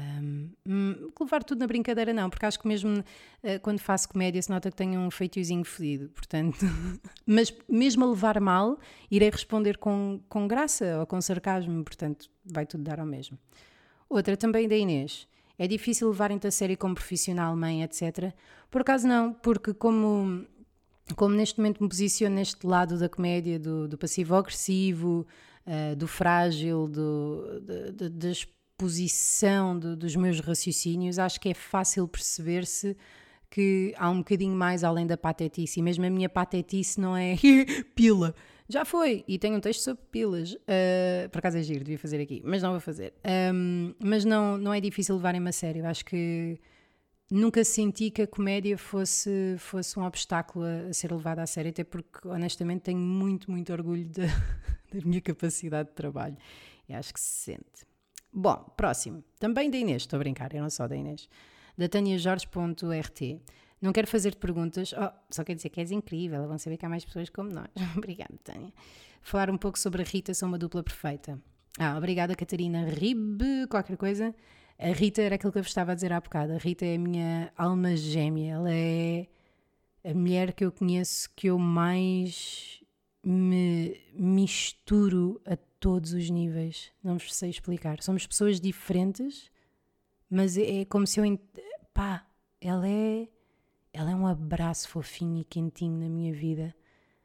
Levar tudo na brincadeira não, porque acho que mesmo quando faço comédia se nota que tenho um feitiozinho fedido, portanto, mas mesmo a levar mal, irei responder com graça ou com sarcasmo, portanto, vai tudo dar ao mesmo. Outra também da Inês: é difícil levarem-te a sério como profissional, mãe, etc. Por acaso não, porque como neste momento me posiciono neste lado da comédia, do passivo-agressivo, do frágil, da exposição dos meus raciocínios, acho que é fácil perceber-se que há um bocadinho mais além da patetice, e mesmo a minha patetice não é pila, Já foi, e tenho um texto sobre pilas. Por acaso é giro, devia fazer aqui, mas não vou fazer. Mas não é difícil levarem-me a sério. Acho que nunca senti que a comédia fosse um obstáculo a ser levada a sério, até porque, honestamente, tenho muito, muito orgulho da minha capacidade de trabalho. E acho que se sente. Bom, próximo. Também da Inês, estou a brincar, eu não sou da Inês. Da TâniaJorges.rt. Não quero fazer-te perguntas, só quero dizer que és incrível, vão saber que há mais pessoas como nós. Obrigada, Tânia. Falar um pouco sobre a Rita, sou uma dupla perfeita. Obrigada, Catarina Ribe, qualquer coisa. A Rita era aquilo que eu vos estava a dizer há bocado. A Rita é a minha alma gêmea. Ela é a mulher que eu conheço que eu mais me misturo a todos os níveis. Não vos sei explicar. Somos pessoas diferentes, mas é como se eu... ela é um abraço fofinho e quentinho na minha vida.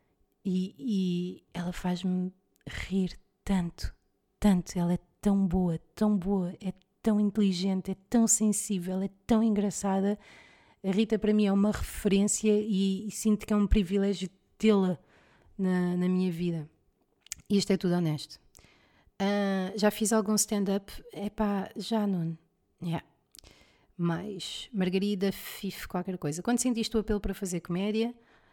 E ela faz-me rir tanto, tanto. Ela é tão boa, é tão inteligente, é tão sensível, é tão engraçada. A Rita para mim é uma referência e sinto que é um privilégio tê-la na minha vida. E isto é tudo honesto. Já fiz algum stand-up? Já, Nuno. Mais Margarida Fif, qualquer coisa. Quando sentiste o apelo para fazer comédia,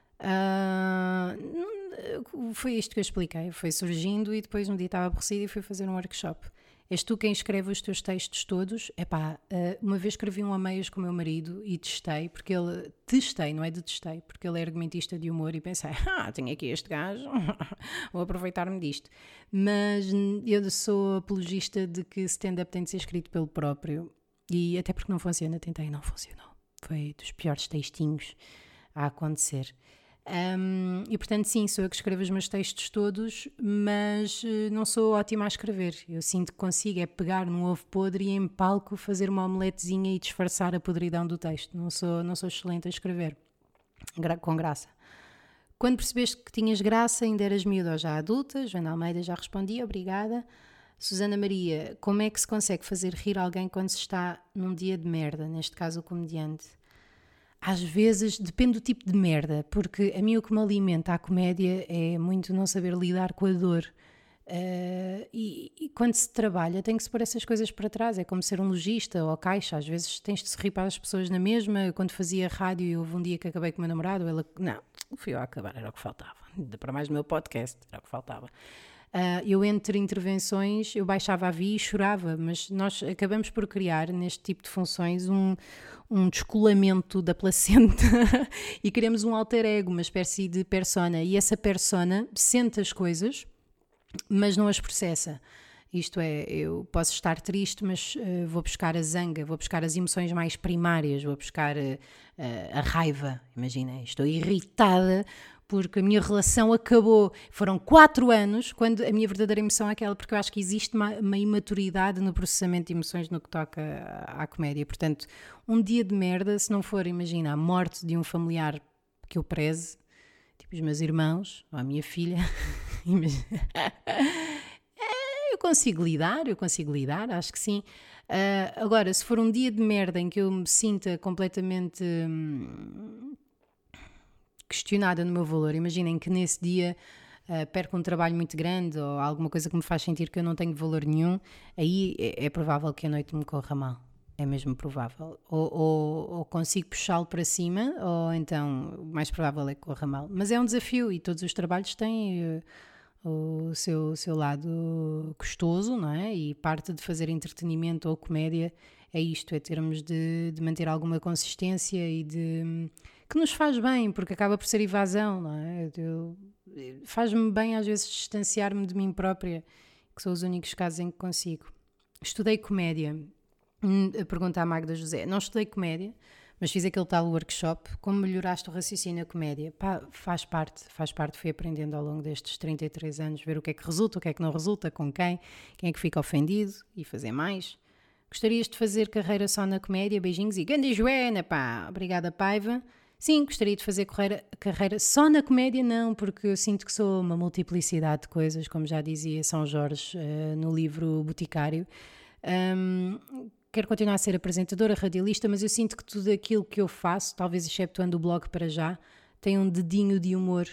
foi isto que eu expliquei. Foi surgindo e depois um dia estava aborrecida e fui fazer um workshop. És tu quem escreve os teus textos todos? Uma vez escrevi um a meias com o meu marido e testei, não é detestei, porque ele é argumentista de humor e pensei, tenho aqui este gajo, vou aproveitar-me disto. Mas eu sou apologista de que stand-up tem de ser escrito pelo próprio. E até porque não funciona, tentei, não funcionou. Foi dos piores textinhos a acontecer. E portanto sim, sou eu que escrevo os meus textos todos, mas não sou ótima a escrever. Eu sinto que consigo pegar num ovo podre e em palco fazer uma omeletezinha e disfarçar a podridão do texto. Não sou excelente a escrever com graça. Quando percebeste que tinhas graça, ainda eras miúda ou já adulta? Joana Almeida já respondi, obrigada. Susana Maria, como é que se consegue fazer rir alguém quando se está num dia de merda, neste caso o comediante? Às vezes depende do tipo de merda, porque a mim o que me alimenta a comédia é muito não saber lidar com a dor. E quando se trabalha tem que se pôr essas coisas para trás, é como ser um lojista ou caixa, às vezes tens de se rir para as pessoas na mesma. Quando fazia rádio e houve um dia que acabei com o meu namorado, não, fui eu a acabar, era o que faltava, ainda para mais no meu podcast, era o que faltava. Eu entre intervenções eu baixava a via e chorava, mas nós acabamos por criar neste tipo de funções um descolamento da placenta e criamos um alter ego, uma espécie de persona, e essa persona sente as coisas mas não as processa. Isto é, eu posso estar triste, mas vou buscar a zanga, vou buscar as emoções mais primárias, vou buscar a raiva. Imagina, estou irritada porque a minha relação acabou. Foram 4 anos, quando a minha verdadeira emoção é aquela, porque eu acho que existe uma imaturidade no processamento de emoções no que toca à comédia. Portanto, um dia de merda, se não for, imagina, a morte de um familiar que eu preze, tipo os meus irmãos, ou a minha filha, eu consigo lidar, acho que sim. Agora, se for um dia de merda em que eu me sinta completamente questionada no meu valor, imaginem que nesse dia perco um trabalho muito grande ou alguma coisa que me faz sentir que eu não tenho valor nenhum, aí é provável que a noite me corra mal. É mesmo provável. Ou consigo puxá-lo para cima, ou então o mais provável é que corra mal. Mas é um desafio e todos os trabalhos têm o seu lado custoso, não é? E parte de fazer entretenimento ou comédia é isto, é termos de manter alguma consistência e que nos faz bem, porque acaba por ser evasão, não é? Faz-me bem às vezes distanciar-me de mim própria, que são os únicos casos em que consigo. Estudei comédia. Pergunta à Magda José. Não estudei comédia, mas fiz aquele tal workshop. Como melhoraste o raciocínio na comédia? Faz parte. Fui aprendendo ao longo destes 33 anos, ver o que é que resulta, o que é que não resulta, com quem é que fica ofendido e fazer mais. Gostarias de fazer carreira só na comédia? Beijinhos e grande Joana, pá! Obrigada, Paiva. Sim, gostaria de fazer carreira só na comédia, não, porque eu sinto que sou uma multiplicidade de coisas, como já dizia São Jorge no livro Boticário. Quero continuar a ser apresentadora, radialista, mas eu sinto que tudo aquilo que eu faço, talvez exceptuando o blog para já, tem um dedinho de humor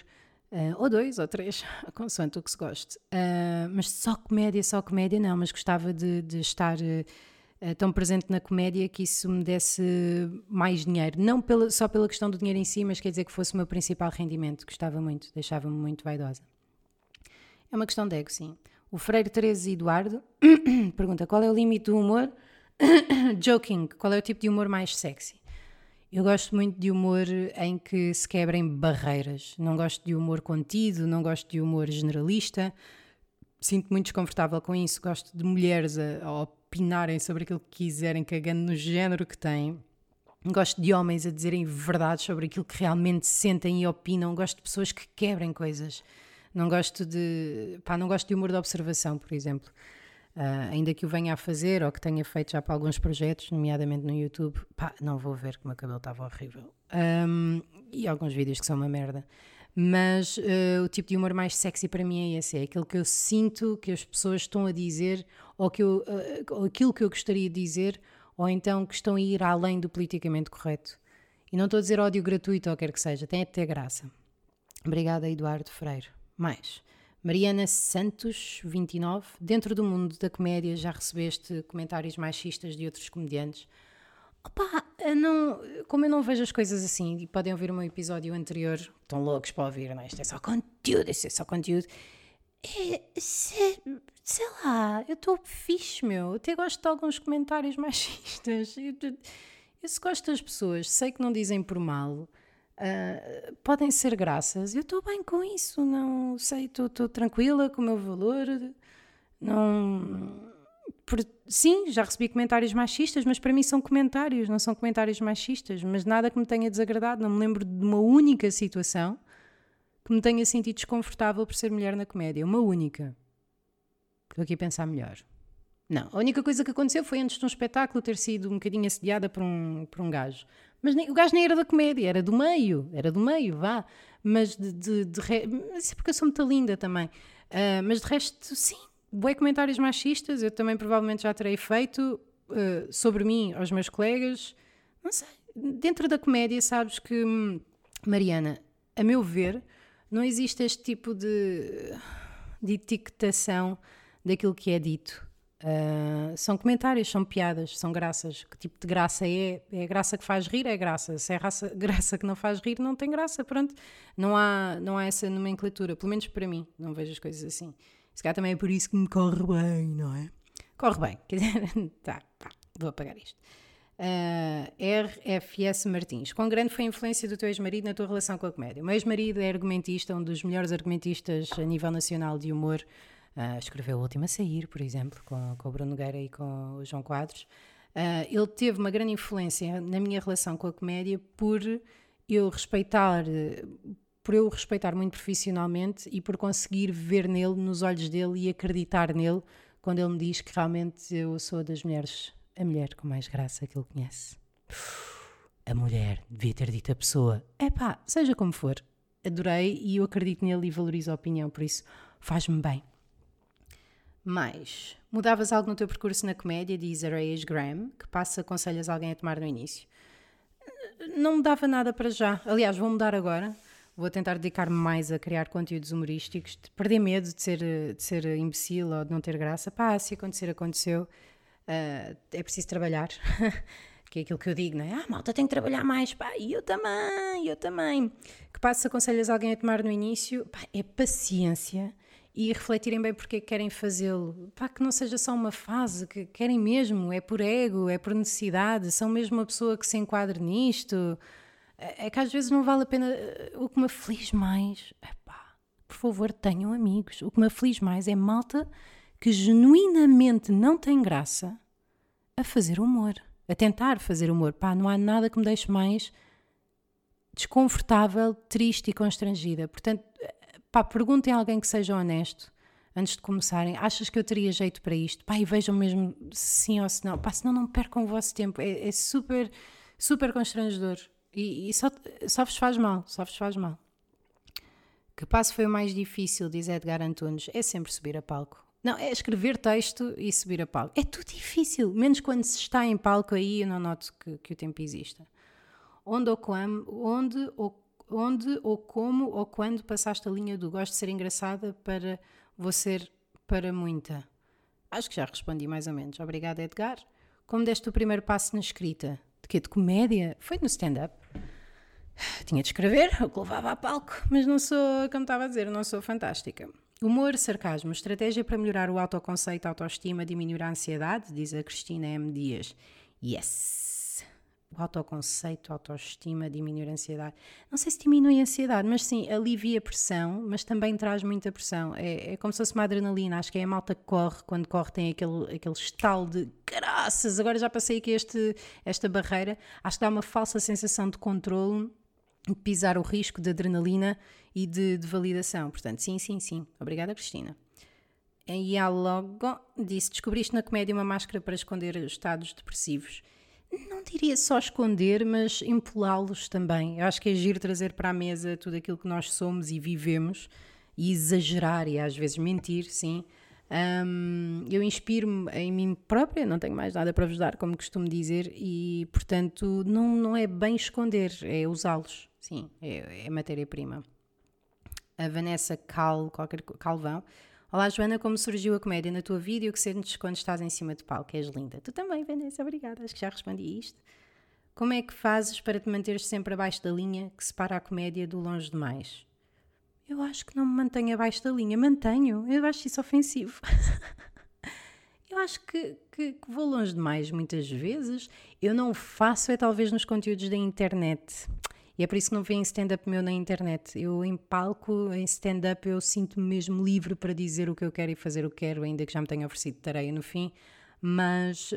Ou 2 ou 3, consoante o que se goste. Mas só comédia não, mas gostava de estar tão presente na comédia que isso me desse mais dinheiro, não só pela questão do dinheiro em si, mas quer dizer que fosse o meu principal rendimento. Gostava muito, deixava-me muito vaidosa. É uma questão de ego, sim. O Freire Teresa Eduardo pergunta: qual é o limite do humor? Joking, qual é o tipo de humor mais sexy? Eu gosto muito de humor em que se quebrem barreiras. Não gosto de humor contido, não gosto de humor generalista. Sinto-me muito desconfortável com isso. Gosto de mulheres a opinarem sobre aquilo que quiserem, cagando no género que têm. Gosto de homens a dizerem verdades sobre aquilo que realmente sentem e opinam. Gosto de pessoas que quebrem coisas. Não gosto de humor de observação, por exemplo. Ainda que o venha a fazer ou que tenha feito já para alguns projetos, nomeadamente no YouTube, não vou ver que o meu cabelo estava horrível. E alguns vídeos que são uma merda. Mas o tipo de humor mais sexy para mim é esse, é aquele que eu sinto que as pessoas estão a dizer ou aquilo que eu gostaria de dizer, ou então que estão a ir além do politicamente correto. E não estou a dizer ódio gratuito ou quer que seja, tem a ter graça. Obrigada, Eduardo Freire. Mais. Mariana Santos, 29. Dentro do mundo da comédia já recebeste comentários machistas de outros comediantes? Como eu não vejo as coisas assim, e podem ouvir o meu episódio anterior, estão loucos para ouvir, não é? Isto é só conteúdo. Sei lá, eu estou fixe, meu. Eu até gosto de alguns comentários machistas. Eu se gosto das pessoas, sei que não dizem por mal. Podem ser graças, eu estou bem com isso, não sei, estou tranquila com o meu valor, sim, já recebi comentários machistas, mas para mim são comentários, não são comentários machistas, mas nada que me tenha desagradado, não me lembro de uma única situação que me tenha sentido desconfortável por ser mulher na comédia, uma única. Estou aqui a pensar melhor. Não, a única coisa que aconteceu foi antes de um espetáculo ter sido um bocadinho assediada por um gajo. Mas o gajo nem era da comédia, era do meio, vá. Mas isso é porque eu sou muito linda também. Mas de resto, sim, bué comentários machistas, eu também provavelmente já terei feito sobre mim aos meus colegas. Não sei, dentro da comédia, sabes que, Mariana, a meu ver, não existe este tipo de etiquetação daquilo que é dito. São comentários, são piadas, são graças. Que tipo de graça é? É a graça que faz rir, é graça. Se é graça que não faz rir, não tem graça. Pronto, não há essa nomenclatura, pelo menos para mim, não vejo as coisas assim. Se calhar também é por isso que me corre bem, não é? Corre bem, quer dizer, vou apagar isto. RFS Martins: quão grande foi a influência do teu ex-marido na tua relação com a comédia? O meu ex-marido é argumentista, um dos melhores argumentistas a nível nacional de humor. Escreveu O Último a Sair, por exemplo, com o Bruno Nogueira e com o João Quadros. Ele teve uma grande influência na minha relação com a comédia por eu respeitar muito profissionalmente e por conseguir ver nele, nos olhos dele, e acreditar nele quando ele me diz que realmente eu sou das mulheres, a mulher com mais graça que ele conhece. A mulher, devia ter dito a pessoa. Seja como for, adorei e eu acredito nele e valorizo a opinião, por isso faz-me bem. Mas, mudavas algo no teu percurso na comédia, diz a Reyes Graham, que passa aconselhas alguém a tomar no início? Não mudava nada para já. Aliás, vou mudar agora. Vou tentar dedicar-me mais a criar conteúdos humorísticos, de perder medo de ser imbecil ou de não ter graça. Se acontecer, aconteceu. É preciso trabalhar. Que é aquilo que eu digo, não é? Malta, tem que trabalhar mais. E eu também. Que passo aconselhas alguém a tomar no início? É paciência. E refletirem bem porque querem fazê-lo. Que não seja só uma fase, que querem mesmo, é por ego, é por necessidade, são mesmo uma pessoa que se enquadre nisto. É que às vezes não vale a pena. O que me aflige mais, por favor, tenham amigos. O que me aflige mais é malta que genuinamente não tem graça a fazer humor, a tentar fazer humor. Não há nada que me deixe mais desconfortável, triste e constrangida. Portanto, perguntem a alguém que seja honesto antes de começarem. Achas que eu teria jeito para isto? E vejam mesmo se sim ou se não. Senão não percam o vosso tempo. É super, super constrangedor. E só vos faz mal. Que passo foi o mais difícil, diz Edgar Antunes? É sempre subir a palco. Não, é escrever texto e subir a palco. É tudo difícil. Menos quando se está em palco, aí eu não noto que o tempo exista. Onde ou onde ou como ou quando passaste a linha do gosto de ser engraçada para vou ser para muita? Acho que já respondi mais ou menos. Obrigada, Edgar. Como deste o primeiro passo na escrita? De quê? De comédia? Foi no stand-up. Tinha de escrever, o que levava a palco, mas não sou, como estava a dizer, não sou fantástica. Humor, sarcasmo, estratégia para melhorar o autoconceito, autoestima, diminuir a ansiedade, diz a Cristina M. Dias. Yes! O autoconceito, autoestima, diminuir a ansiedade. Não sei se diminui a ansiedade, mas sim, alivia a pressão, mas também traz muita pressão. É como se fosse uma adrenalina, acho que é a malta que corre, quando corre tem aquele estalo de graças, agora já passei aqui esta barreira. Acho que dá uma falsa sensação de controle, de pisar o risco de adrenalina e de validação. Portanto, sim. Obrigada, Cristina. E a logo disse, descobriste na comédia uma máscara para esconder estados depressivos. Não diria só esconder, mas empolá-los também. Eu acho que é giro trazer para a mesa tudo aquilo que nós somos e vivemos e exagerar e às vezes mentir, sim. Eu inspiro-me em mim própria, não tenho mais nada para vos dar, como costumo dizer, e portanto não é bem esconder, é usá-los, sim, é matéria-prima. A Vanessa Calvão. Olá Joana, como surgiu a comédia na tua vida e o que sentes quando estás em cima de palco? És linda. Tu também, Vanessa, obrigada, acho que já respondi a isto. Como é que fazes para te manteres sempre abaixo da linha que separa a comédia do longe demais? Eu acho que não me mantenho abaixo da linha. Mantenho. Eu acho isso ofensivo. Eu acho que vou longe demais muitas vezes. Eu não faço é talvez nos conteúdos da internet. E é por isso que não vêem stand-up meu na internet. Eu em palco, em stand-up, eu sinto-me mesmo livre para dizer o que eu quero e fazer o que quero, ainda que já me tenha oferecido tareia no fim. Mas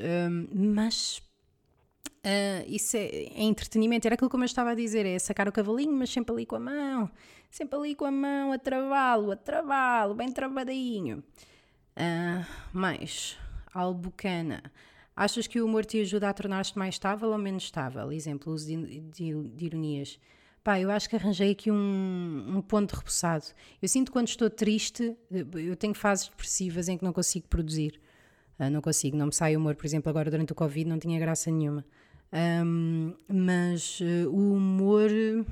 isso é entretenimento, era aquilo como eu estava a dizer, é sacar o cavalinho, mas sempre ali com a mão, a travá-lo, bem travadinho. Mais, Albucana, achas que o humor te ajuda a tornar-te mais estável ou menos estável? Exemplo, uso de ironias. Pá, eu acho que arranjei aqui um ponto repousado. Eu sinto que quando estou triste, eu tenho fases depressivas em que não consigo produzir. Não me sai humor, por exemplo, agora durante o Covid não tinha graça nenhuma. Mas o humor,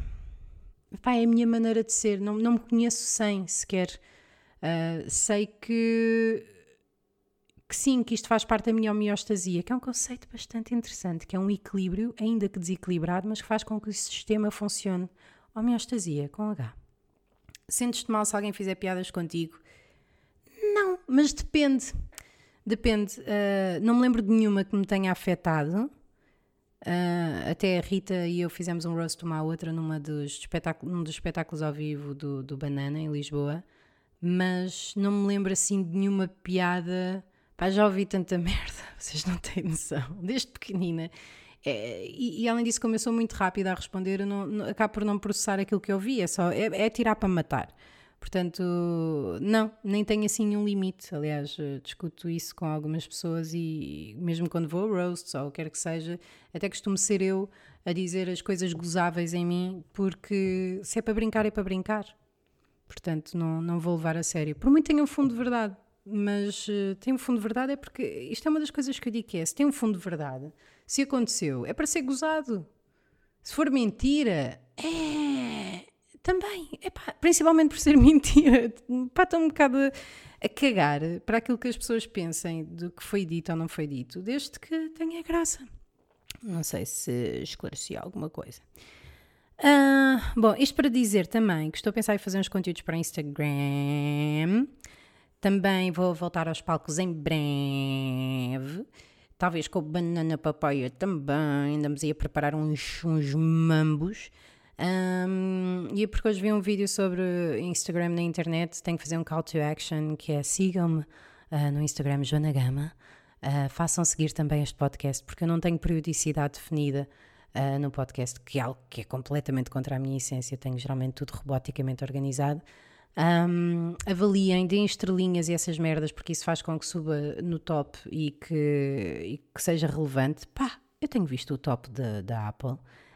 pá, é a minha maneira de ser, não me conheço sem sequer. Sei que sim, que isto faz parte da minha homeostasia, que é um conceito bastante interessante, que é um equilíbrio, ainda que desequilibrado, mas que faz com que o sistema funcione. Homeostasia, com H. Sentes-te mal se alguém fizer piadas contigo? Não, mas depende. Não me lembro de nenhuma que me tenha afetado. Até a Rita e eu fizemos um roast uma à outra num dos espetáculos ao vivo do Banana em Lisboa, mas não me lembro assim de nenhuma piada. Pá, já ouvi tanta merda, vocês não têm noção, desde pequenina. E além disso, como eu sou muito rápida a responder, eu acabo por não processar aquilo que eu ouvi, é tirar para matar. Portanto, não, nem tenho assim nenhum limite. Aliás, discuto isso com algumas pessoas e mesmo quando vou a roasts ou o que quer que seja, até costumo ser eu a dizer as coisas gozáveis em mim, porque se é para brincar, é para brincar. Portanto, não vou levar a sério. Por muito tenha um fundo de verdade, mas tem um fundo de verdade é porque isto é uma das coisas que eu digo que é, se tem um fundo de verdade, se aconteceu, é para ser gozado. Se for mentira, também, principalmente por ser mentira, estou um bocado a cagar para aquilo que as pessoas pensem do que foi dito ou não foi dito, desde que tenha graça. Não sei se esclareci alguma coisa. Bom, isto para dizer também que estou a pensar em fazer uns conteúdos para Instagram. Também vou voltar aos palcos em breve. Talvez com o Banana Papaya também. Andamos aí a preparar uns mambos. E porque hoje vi um vídeo sobre Instagram na internet, tenho que fazer um call to action, que é sigam-me no Instagram Joana Gama, façam seguir também este podcast, porque eu não tenho periodicidade definida no podcast, que é algo que é completamente contra a minha essência, tenho geralmente tudo roboticamente organizado. Avaliem, deem estrelinhas e essas merdas, porque isso faz com que suba no top e que seja relevante. Eu tenho visto o top da Apple,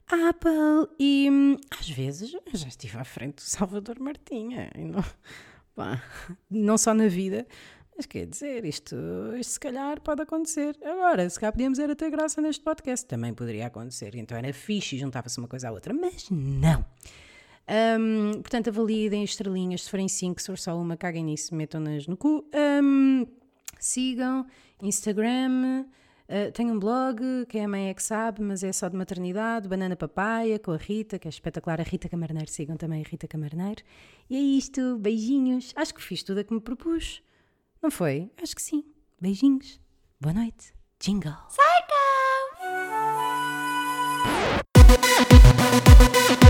e às vezes já estive à frente do Salvador Martinha e não só na vida, mas quer dizer, isto se calhar pode acontecer. Agora, se cá podíamos era ter graça neste podcast, também poderia acontecer, então era fixe e juntava-se uma coisa à outra, mas não. Portanto, avaliem, deem estrelinhas, se forem 5, se for só uma, caguem nisso, metam-nas no cu. Sigam, Instagram, tenho um blog, que a mãe é que sabe, mas é só de maternidade, Banana Papaya, com a Rita, que é espetacular, a Rita Camarneiro, sigam também a Rita Camarneiro. E é isto, beijinhos, acho que fiz tudo a que me propus, não foi? Acho que sim, beijinhos, boa noite, jingle. Psycho!